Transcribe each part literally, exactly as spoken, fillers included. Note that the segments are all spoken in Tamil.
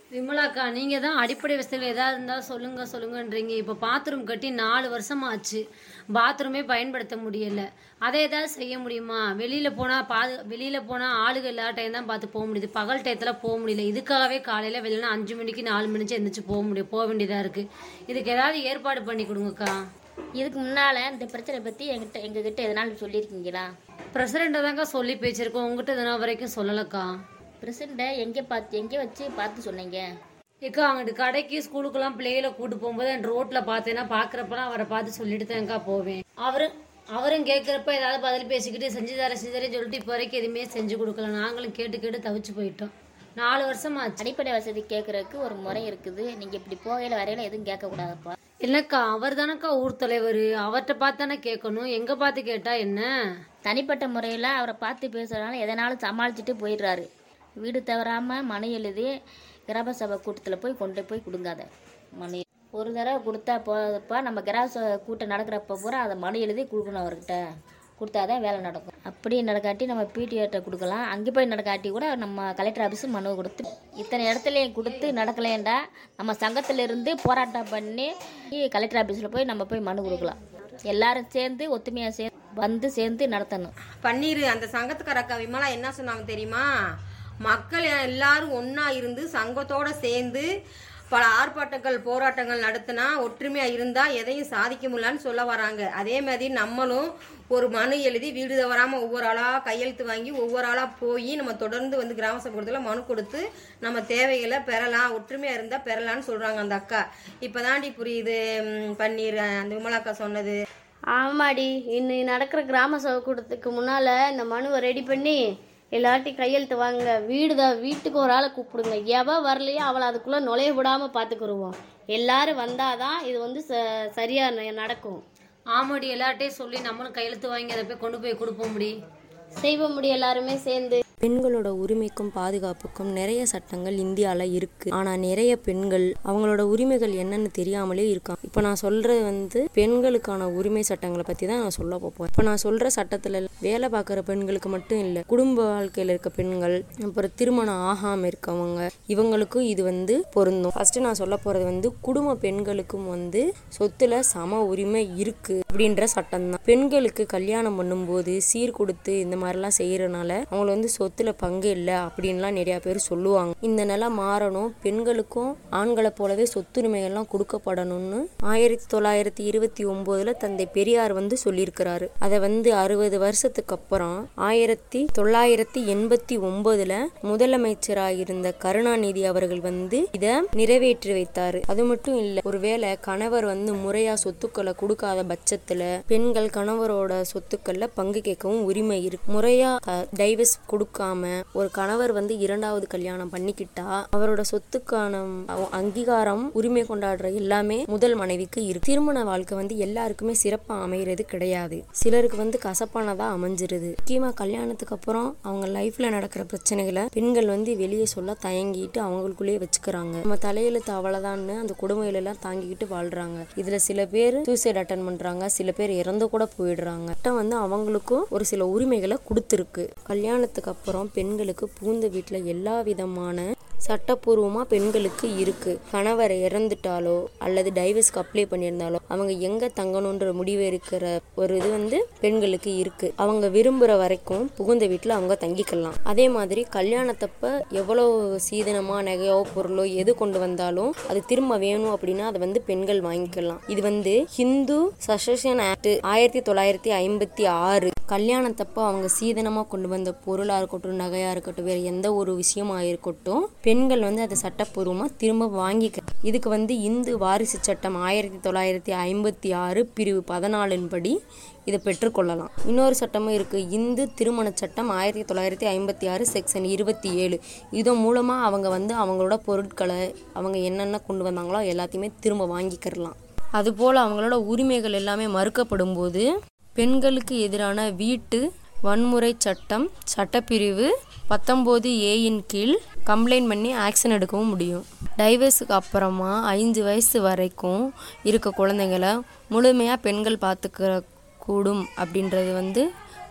விமலாக்கா, நீங்க தான் அடிப்படை வசதிகள் ஏதாவது இருந்தால் சொல்லுங்க சொல்லுங்கன்றீங்க. இப்போ பாத்ரூம் கட்டி நாலு வருஷம் ஆச்சு. பாத்ரூமே பயன்படுத்த முடியல. அதை ஏதாவது செய்ய முடியுமா? வெளியில போனா பாது வெளியில போனா ஆளுக இல்லாத டைம் தான் பார்த்து போக முடியுது. பகல் டயத்துல போக முடியல. இதுக்காகவே காலையில வெளியில அஞ்சு மணிக்கு நாலு மணிக்கு எந்திரிச்சு போக முடியும் போக வேண்டியதா இருக்கு. இதுக்கு ஏதாவது ஏற்பாடு பண்ணி கொடுங்கக்கா. இதுக்கு முன்னால இந்த பிரச்சனை பத்தி எங்கிட்ட எங்ககிட்ட எதனாலும் சொல்லியிருக்கீங்களா? பிரசிடண்ட்டை தான்க்கா சொல்லி பேச்சிருக்கோம். உங்ககிட்ட இதனா வரைக்கும் சொல்லலக்கா. பிரசிடண்ட்டை எங்கே பார்த்து எங்கே வச்சு பார்த்து சொன்னீங்க? ஏக்கா, அங்கிட்டு கடைக்கு ஸ்கூலுக்கெல்லாம் பிள்ளைகளை கூட்டு போகும்போது அந்த ரோட்ல பார்த்தேன்னா பாக்குறப்பெல்லாம் அவரை பார்த்து சொல்லிட்டு தான்க்கா போவேன். அவரு அவரும் கேட்குறப்ப ஏதாவது பதில் பேசிக்கிட்டு செஞ்சு தர செஞ்சு தரேன்னு சொல்லிட்டு இப்போ வரைக்கும் எதுவுமே செஞ்சு கொடுக்கல. நாங்களும் கேட்டு கேட்டு தவிச்சு போயிட்டோம். நாலு வருஷமா அடிப்படை வசதி கேட்கறதுக்கு ஒரு முறை இருக்குது. நீங்க இப்படி போகையில வரையில எதுவும் கேட்கக்கூடாதுப்பா. இல்லக்கா, அவர் தானக்கா ஊர் தலைவர். அவர்கிட்ட பார்த்து தானே கேட்கணும். எங்க பார்த்து கேட்டா என்ன? தனிப்பட்ட முறையில் அவரை பார்த்து பேசுறதுனால எதனாலும் சமாளிச்சுட்டு போயிடுறாரு. வீடு தவறாமல் மனு எழுதி கிராம சபை கூட்டத்தில் போய் கொண்டு போய் கொடுங்காத மனு. ஒரு தடவை கொடுத்தா போதப்பா நம்ம கிராம சபை கூட்டம் நடக்கிறப்ப பூரா அதை மனு எழுதி கொடுக்கணும். அவர்கிட்ட கொடுத்தாதான் வேலை நடக்கும். அப்படி நடக்காட்டி நம்ம பிடிஓட்ட கொடுக்கலாம். அங்கே போய் நடக்காட்டி கூட நம்ம கலெக்டர் ஆஃபீஸு மனு கொடுத்து இத்தனை இடத்துலையும் கொடுத்து நடக்கலேண்டா நம்ம சங்கத்திலிருந்து போராட்டம் பண்ணி கலெக்டர் ஆஃபீஸில் போய் நம்ம போய் மனு கொடுக்கலாம். எல்லாரும் சேர்ந்து ஒத்துமையாக சேர்ந்து வந்து சேர்ந்து நடத்தணும். பன்னீர் அந்த சங்கத்துக்கார அக்கா விமலா என்ன சொன்னாங்க தெரியுமா? மக்கள் எல்லாரும் ஒன்றா இருந்து சங்கத்தோட சேர்ந்து பல ஆர்ப்பாட்டங்கள் போராட்டங்கள் நடத்தினா ஒற்றுமையா இருந்தா எதையும் சாதிக்க முடியலன்னு சொல்ல வராங்க. அதே மாதிரி நம்மளும் ஒரு மனு எழுதி வீடு தவறாம ஒவ்வொரு ஆளா கையெழுத்து வாங்கி ஒவ்வொரு ஆளா போய் நம்ம தொடர்ந்து வந்து கிராம சபையில் மனு கொடுத்து நம்ம தேவைகளை பெறலாம். ஒற்றுமையா இருந்தா பெறலாம்னு சொல்றாங்க அந்த அக்கா. இப்பதாண்டி புரியுது பன்னீர் அந்த விமலாக்கா சொன்னது. ஆமாடி, இன்னும் நடக்கிற கிராம சபை கூட்டத்துக்கு முன்னால இந்த மனுவை ரெடி பண்ணி எல்லாத்தையும் கையெழுத்து வாங்க. வீடு தான் வீட்டுக்கு ஒரு ஆளை கூப்பிடுங்க. எவ வரலையோ அவளை அதுக்குள்ளே நுழைய விடாமல் பார்த்துக்குருவோம். எல்லாரும் வந்தாதான் இது வந்து ச சரியாக நடக்கும். ஆமாடி, எல்லார்ட்டையும் சொல்லி நம்மளும் கையெழுத்து வாங்கி அதை போய் கொண்டு போய் கொடுப்போம். முடி செய்வ முடியும் எல்லாருமே சேர்ந்து. பெண்களோட உரிமைக்கும் பாதுகாப்புக்கும் நிறைய சட்டங்கள் இந்தியாவில் இருக்குது. ஆனால் நிறைய பெண்கள் அவங்களோட உரிமைகள் என்னன்னு தெரியாமலே இருக்காங்க. இப்போ நான் சொல்கிறது வந்து பெண்களுக்கான உரிமை சட்டங்களை பற்றி தான் நான் சொல்ல போகிறேன். இப்போ நான் சொல்கிற சட்டத்தில் வேலை பார்க்குற பெண்களுக்கு மட்டும் இல்லை, குடும்ப வாழ்க்கையில் இருக்க பெண்கள், அப்புறம் திருமணம் ஆகாமல் இருக்கவங்க, இவங்களுக்கும் இது வந்து பொருந்தும். ஃபஸ்ட்டு நான் சொல்ல போகிறது வந்து குடும்ப பெண்களுக்கும் வந்து சொத்துல சம உரிமை இருக்குது அப்படின்ற சட்டம் தான். பெண்களுக்கு கல்யாணம் பண்ணும்போது சீர் கொடுத்து இந்த மாதிரிலாம் செய்கிறனால அவங்கள வந்து சொத்துல பங்கு இல்லை அப்படின்லாம் நிறைய பேர் சொல்லுவாங்க. இந்த நிலை மாறணும். பெண்களுக்கும் ஆண்களை போலவே சொத்துரிமைகள்லாம் கொடுக்கப்படணும்னு ஆயிரத்தி தொள்ளாயிரத்தி இருபத்தி ஒன்பதுல தந்தை பெரியார் வந்து சொல்லியிருக்கிறாரு. அதை வந்து அறுபது வருஷத்துக்கு அப்புறம் ஆயிரத்தி தொள்ளாயிரத்தி எண்பத்தி ஒன்பதுல முதலமைச்சராக இருந்த கருணாநிதி அவர்கள் வந்து இதை நிறைவேற்றி வைத்தாரு. அது மட்டும் இல்லை, ஒருவேளை கணவர் வந்து முறையா சொத்துக்களை கொடுக்காத பட்சத்துல பெண்கள் கணவரோட சொத்துக்கள்ல பங்கு கேட்கவும் உரிமை இருக்கு. முறையா டைவர்ஸ் கொடுக்காம ஒரு கணவர் வந்து இரண்டாவது கல்யாணம் பண்ணிக்கிட்டா அவரோட சொத்துக்கான அங்கீகாரம் உரிமை கொண்டாடுற எல்லாமே முதல் மனைவிக்கு இருக்கு. திருமண வாழ்க்கை வந்து எல்லாருக்குமே சிறப்பா அமைகிறது கிடையாது. சிலருக்கு வந்து கசப்பானதா அமைஞ்சிருது. முக்கியமா கல்யாணத்துக்கு அப்புறம் அவங்க லைஃப்ல நடக்கிற பிரச்சனைகளை பெண்கள் வந்து வெளியே சொல்ல தயங்கிட்டு அவங்களுக்குள்ளேயே வச்சுக்கிறாங்க. நம்ம தலையெழுத்து அவ்வளவுதான்னு அந்த கொடுமையில எல்லாம் தாங்கிக்கிட்டு வாழ்றாங்க. இதுல சில பேர் சூசைட் அட்டன் பண்றாங்க, சில பேர் இறந்து கூட போயிடுறாங்க. வந்து அவங்களுக்கும் ஒரு சில உரிமைகளை கொடுத்துருக்கு. கல்யாணத்துக்கு அப்புறம் பெண்களுக்கு புகுந்த வீட்டில் எல்லா விதமான சட்டப்பூர்வமாக பெண்களுக்கு இருக்கு. கணவர் இறந்துட்டாலோ அல்லது டைவர்ஸ்க்கு அப்ளை பண்ணியிருந்தாலோ அவங்க எங்க தங்கணுன்ற முடிவு இருக்கிற ஒரு இது வந்து பெண்களுக்கு இருக்கு. அவங்க விரும்புகிற வரைக்கும் புகுந்த வீட்டில் அவங்க தங்கிக்கலாம். அதே மாதிரி கல்யாணத்தப்ப எவ்வளோ சீதனமா நகையோ பொருளோ எது கொண்டு வந்தாலும் அது திரும்ப வேணும் அப்படின்னா அதை வந்து பெண்கள் வாங்கிக்கலாம். இது வந்து ஹிந்து சசஷன் ஆக்ட் ஆயிரத்தி தொள்ளாயிரத்தி ஐம்பத்தி ஆறு கல்யாணத்தப்ப அவங்க சீதனமா கொண்டு வந்த பொருளா இருக்கட்டும், நகையா இருக்கட்டும், வேற எந்த ஒரு விஷயமா இருக்கட்டும், பெண்கள் வந்து அதை சட்டப்பூர்வமா திரும்ப வாங்கிக்க. இதுக்கு வந்து இந்து வாரிசு சட்டம் ஆயிரத்தி தொள்ளாயிரத்தி ஐம்பத்தி ஆறு பிரிவு பதினாலின் படி இதை பெற்றுக்கொள்ளலாம். இன்னொரு சட்டமும் இருக்கு, இந்து திருமண சட்டம் ஆயிரத்தி தொள்ளாயிரத்தி ஐம்பத்தி ஆறு செக்ஷன் இருபத்தி ஏழு. இதன் மூலமா அவங்க வந்து அவங்களோட பொருட்களை அவங்க என்னென்ன கொண்டு வந்தாங்களோ எல்லாத்தையுமே திரும்ப வாங்கிக்கிறலாம். அதுபோல் அவங்களோட உரிமைகள் எல்லாமே மறுக்கப்படும் போது பெண்களுக்கு எதிரான வீட்டு வன்முறை சட்டம் சட்டப்பிரிவு பத்தொம்போது ஏயின் கீழ் கம்ப்ளைண்ட் பண்ணி ஆக்ஷன் எடுக்கவும் முடியும். டைவர்ஸுக்கு அப்புறமா ஐந்து வயசு வரைக்கும் இருக்க குழந்தைங்களை முழுமையாக பெண்கள் பார்த்துக்கிற கூடும் அப்படின்றது வந்து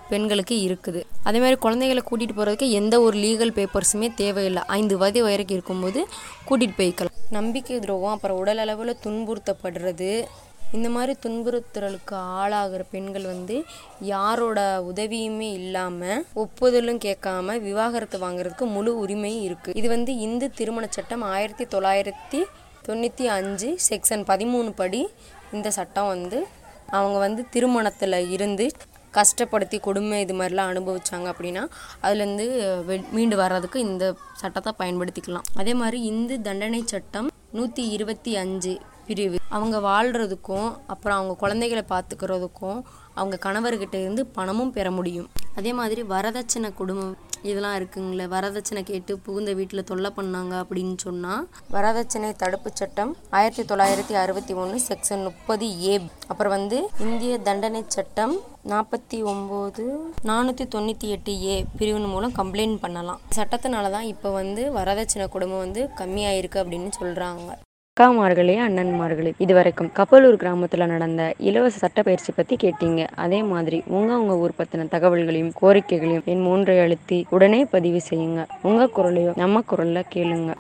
பெண்களுக்கு இருக்குது. அதே மாதிரி குழந்தைகளை கூட்டிகிட்டு போகிறதுக்கு எந்த ஒரு லீகல் பேப்பர்ஸுமே தேவையில்லை. ஐந்து வயது வரைக்கும் இருக்கும்போது கூட்டிகிட்டு போய்க்கலாம். நம்பிக்கை துரோகம், அப்புறம் உடல் அளவில் துன்புறுத்தப்படுறது, இந்த மாதிரி துன்புறுத்தலுக்கு ஆளாகிற பெண்கள் வந்து யாரோட உதவியுமே இல்லாமல் ஒப்புதலும் கேட்காம விவாகரத்து வாங்குறதுக்கு முழு உரிமையும் இருக்குது. இது வந்து இந்து திருமண சட்டம் ஆயிரத்தி தொள்ளாயிரத்தி தொண்ணூற்றி அஞ்சு செக்ஷன் பதிமூணு படி இந்த சட்டம் வந்து அவங்க வந்து திருமணத்தில் இருந்து கஷ்டப்படுத்தி கொடுமை இது மாதிரிலாம் அனுபவிச்சாங்க அப்படின்னா அதுலேருந்து வெ மீண்டு வர்றதுக்கு இந்த சட்டத்தை பயன்படுத்திக்கலாம். அதே மாதிரி இந்து தண்டனை சட்டம் நூற்றி இருபத்தி அஞ்சு பிரிவு அவங்க வாழ்கிறதுக்கும் அப்புறம் அவங்க குழந்தைகளை பார்த்துக்கிறதுக்கும் அவங்க கணவர்கிட்ட இருந்து பணமும் பெற முடியும். அதே மாதிரி வரதட்சணை குடும்பம் இதெல்லாம் இருக்குங்களே, வரதட்சணை கேட்டு புகுந்த வீட்டில் தொல்லை பண்ணாங்க அப்படின்னு சொன்னால் வரதட்சணை தடுப்பு சட்டம் ஆயிரத்தி தொள்ளாயிரத்தி அறுபத்தி ஒன்று செக்ஷன் முப்பது ஏ, அப்புறம் வந்து இந்திய தண்டனை சட்டம் நாற்பத்தி ஒம்பது நானூற்றி தொண்ணூற்றி எட்டு ஏ பிரிவின் மூலம் கம்ப்ளைண்ட் பண்ணலாம். சட்டத்தினால தான் இப்போ வந்து வரதட்சணை குடும்பம் வந்து கம்மியாயிருக்கு அப்படின்னு சொல்கிறாங்க. அக்காமார்களே, அண்ணன்மார்களே, இதுவரைக்கும் கப்பலூர் கிராமத்தில் நடந்த இலவச சட்டப்பயிற்சி பற்றி கேட்டீங்க. அதே மாதிரி உங்கள் உங்கள் ஊர் பற்றின தகவல்களையும் கோரிக்கைகளையும் என் மூன்றை அழுத்தி உடனே பதிவு செய்யுங்க. உங்கள் குரலையும் நம்ம குரலில் கேளுங்க.